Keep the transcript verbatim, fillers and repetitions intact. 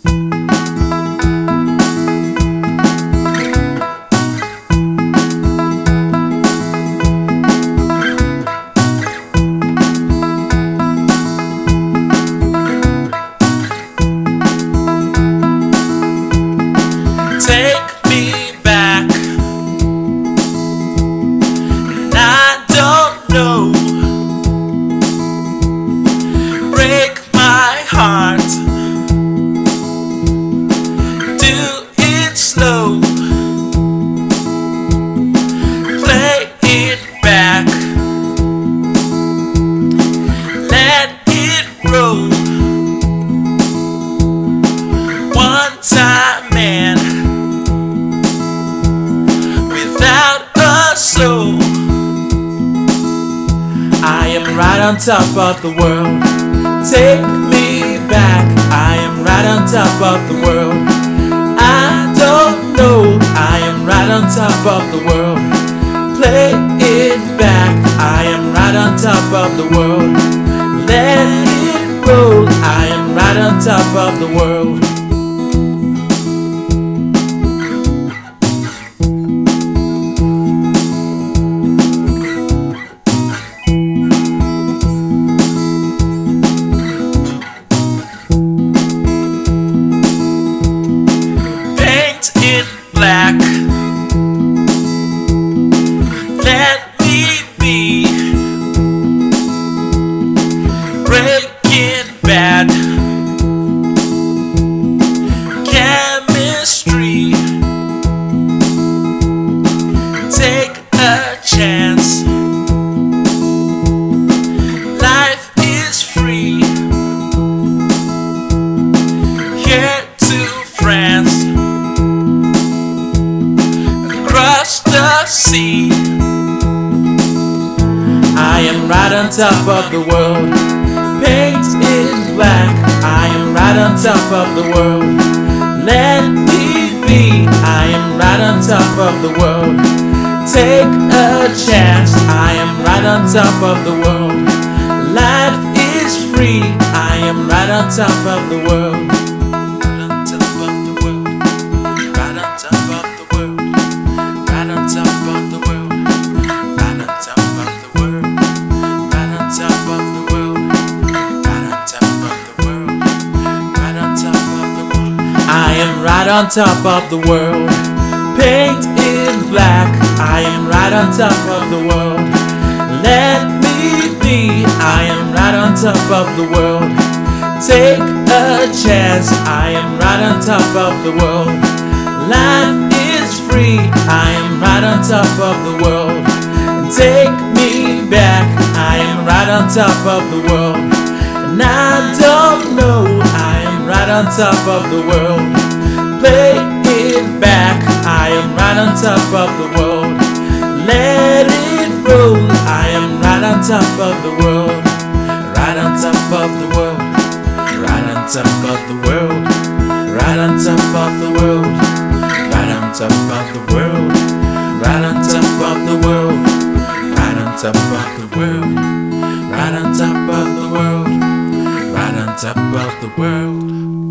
Take me back, and I don't know. Break my heart, do it slow. Play it back, let it roll. One time, man, without a soul. I am right on top of the world. Take me back, I am right on top of the world. I don't know, I am right on top of the world. Play it back, I am right on top of the world. Let it roll, I am right on top of the world. Black, let me be. Breaking Bad, chemistry. Take a chance. Life is free. Here to France, across the sea. I am right on top of the world. Paint in black, I am right on top of the world. Let me be, I am right on top of the world. Take a chance, I am right on top of the world. Life is free, I am right on top of the world. I am right on top of the world. Paint in black, I am right on top of the world. Let me be, I am right on top of the world. Take a chance, I am right on top of the world. Life is free, I am right on top of the world. Take me back, I am right on top of the world. And I don't know, I am right on top of the world. Play it back, I am right on top of the world. Let it roll, I am right on top of the world. Right on top of the world. Right on top of the world. Right on top of the world. Right on top of the world. Right on top of the world. Right on top of the world. Right on top of the world. Right on top of the world.